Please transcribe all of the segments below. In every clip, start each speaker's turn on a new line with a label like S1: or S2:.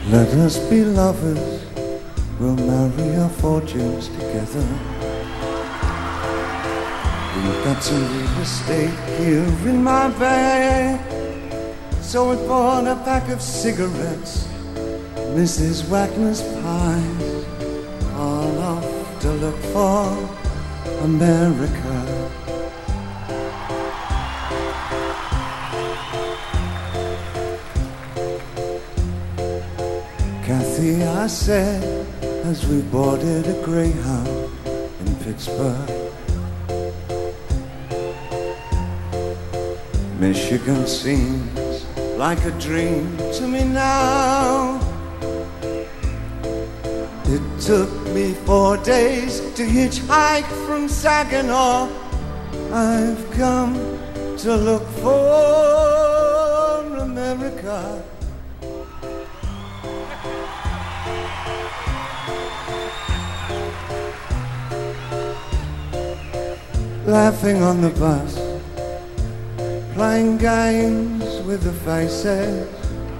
S1: Let us be lovers, we'll marry our fortunes together. We've got some real estate here in my bag, so I bought a pack of cigarettes, Mrs. Wagner's pies, all off to look for America. Kathy, I said, as we boarded a Greyhound in Pittsburgh, Michigan seems like a dream to me now. It took me 4 days to hitchhike from Saginaw. I've come to look for America. Laughing on the bus, playing games with the faces.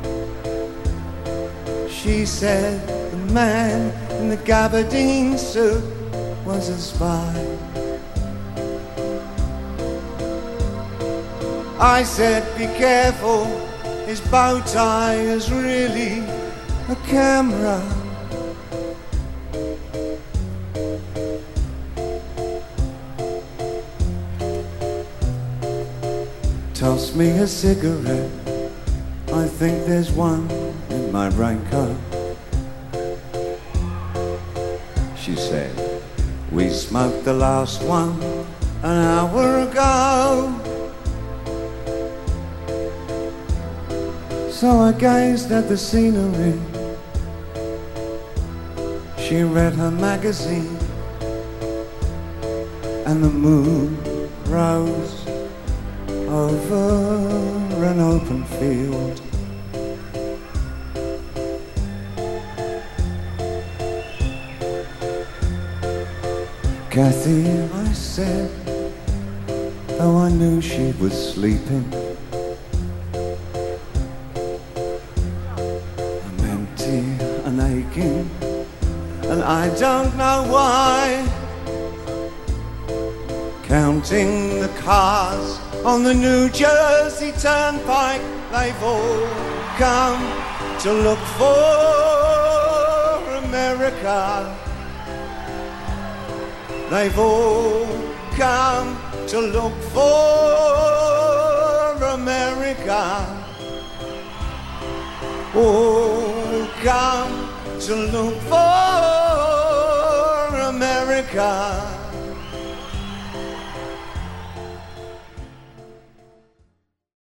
S1: She said the man in the gabardine suit was a spy. I said, be careful, his bow tie is really a camera. Toss me a cigarette, I think there's one in my raincoat. She said, we smoked the last one an hour ago. So I gazed at the scenery. She read her magazine, and the moon rose over an open field. Kathy, I said, though I knew she was sleeping, I'm empty and aching, and I don't know why. Counting the cars on the New Jersey Turnpike, they've all come to look for America. They've all come to look for America. All come to look for America.